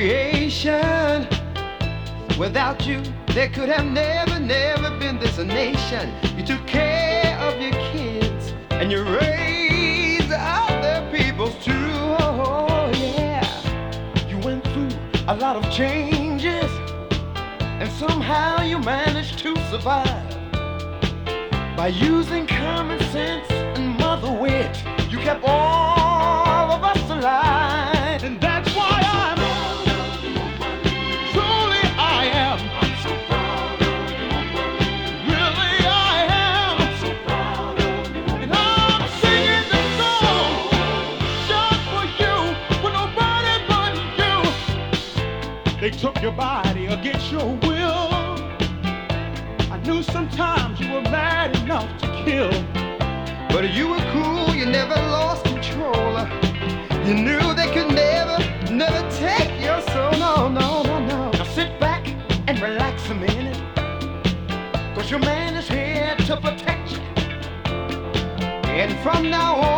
creation. Without you, there could have never been this a nation. You took care of your kids and you raised other peoples too. Oh yeah, you went through a lot of changes and somehow you managed to survive. By using common sense and mother wit, you kept all of us alive. And that's why I'm truly I am. I'm so proud of you. Really I am. I'm so proud of you. And I'm singing this song just for you, for nobody but you. They took your body against your will. I knew sometimes you were mad enough to kill, but you were cool, you never lost control. You knew they could never take your soul. No. Now sit back and relax a minute, 'cause your man is here to protect you. And from now